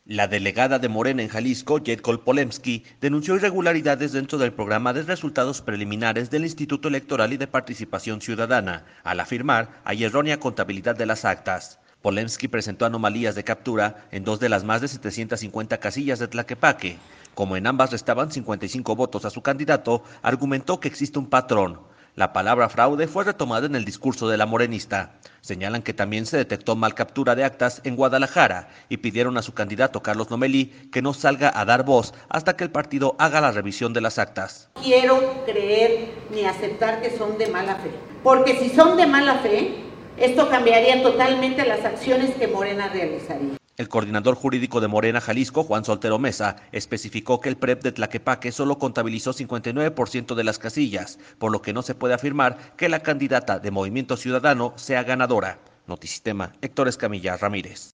La delegada de Morena en Jalisco, Jedkol Polemski, denunció irregularidades dentro del programa de resultados preliminares del Instituto Electoral y de Participación Ciudadana, al afirmar hay errónea contabilidad de las actas. Polemski presentó anomalías de captura en dos de las más de 750 casillas de Tlaquepaque. Como en ambas restaban 55 votos a su candidato, argumentó que existe un patrón. La palabra fraude fue retomada en el discurso de la morenista. Señalan que también se detectó mal captura de actas en Guadalajara y pidieron a su candidato Carlos Lomelí que no salga a dar voz hasta que el partido haga la revisión de las actas. No quiero creer ni aceptar que son de mala fe, porque si son de mala fe, esto cambiaría totalmente las acciones que Morena realizaría. El coordinador jurídico de Morena Jalisco, Juan Soltero Mesa, especificó que el PREP de Tlaquepaque solo contabilizó 59% de las casillas, por lo que no se puede afirmar que la candidata de Movimiento Ciudadano sea ganadora. Notisistema, Héctor Escamilla Ramírez.